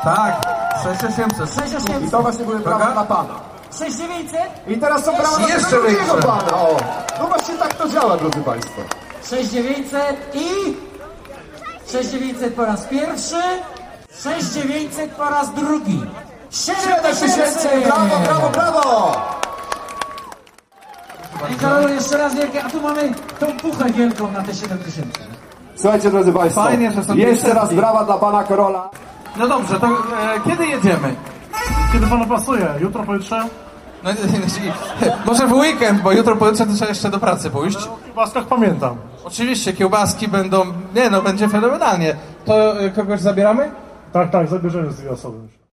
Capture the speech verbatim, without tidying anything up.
Tak, sześć tysięcy. sześć tysięcy. I to właśnie były brawa dla pana. sześć tysięcy dziewięćset. I teraz są brawa dla Jeszcze tego drugiego większe. pana. O, no właśnie tak to działa, drodzy państwo. sześć tysięcy dziewięćset i... sześć tysięcy dziewięćset po raz pierwszy. sześć tysięcy dziewięćset po raz drugi. siedem tysięcy! Brawo, brawo, brawo! Panie Karolu, jeszcze raz wielkie, a tu mamy tą puchę wielką na te siedem tysięcy. Słuchajcie, drodzy państwo, Fajnie, że są jeszcze pięćset. raz brawa dla pana Karola. No dobrze, to e, kiedy jedziemy? Kiedy panu pasuje? Jutro, pojutrze? No, może w weekend, bo jutro pojutrze to trzeba jeszcze do pracy pójść. O kiełbaskach pamiętam. Oczywiście, kiełbaski będą... Nie no, będzie fenomenalnie. To e, kogoś zabieramy? Tak, tak, zabierzemy z dwie osoby.